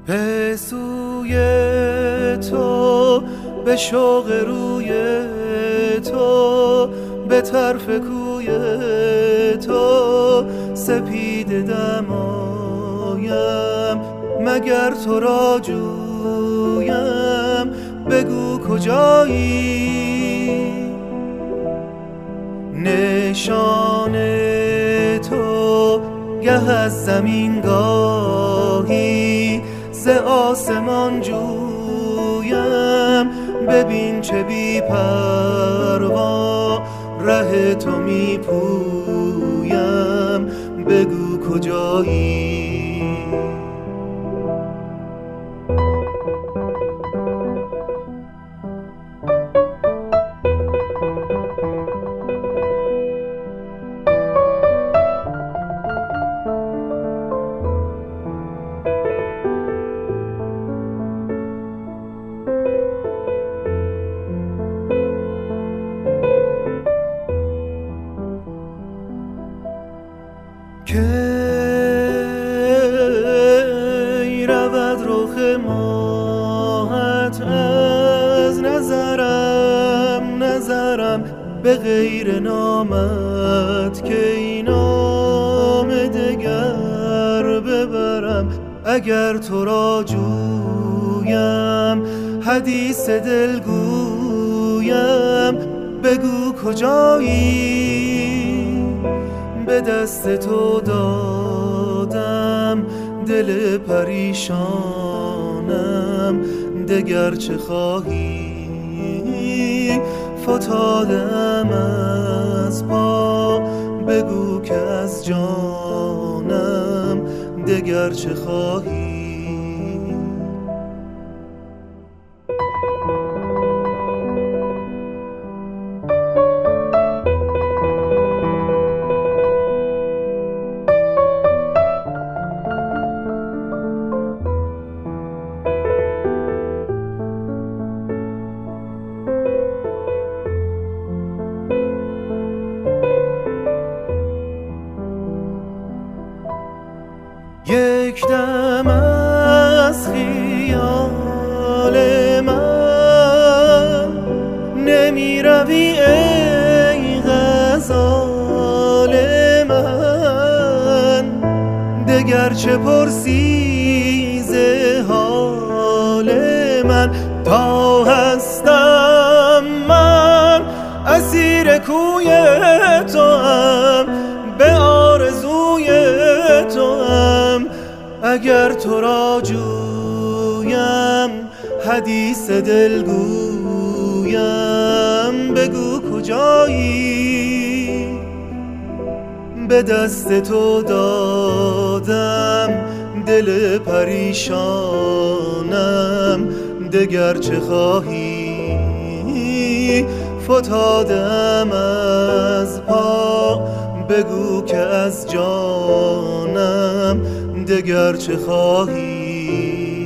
به سوی تو، به شوق روی تو، به طرف کوی تو سپیده دمایم. مگر تو را جویم بگو کجایی؟ نشان تو گه از زمین گاهی ز آسمان جویم. ببین چه بی پروا ره تو می پویم، بگو کجایی؟ کی رود رخ ماهت از نظرم به غیر نامت که این نام دگر ببرم. اگر تو را جویم حدیث دل گویم، بگو کجایی؟ به دست تو دادم دل پریشانم، دگر چه خواهی؟ فتادم از پا، بگو که از جانم دگر چه خواهی؟ یک دم از خیال من نمی روی ای غزال من، دگر چه پرسی ز حال من؟ تا هستم من اسیر کوی توام، به آرزوی توام. اگر تو را جویم حدیث دل گویم، بگو کجایی؟ به دست تو دادم دل پریشانم، دگر چه خواهی؟ فتادم از پا، بگو که از جانم دگر چه خواهی؟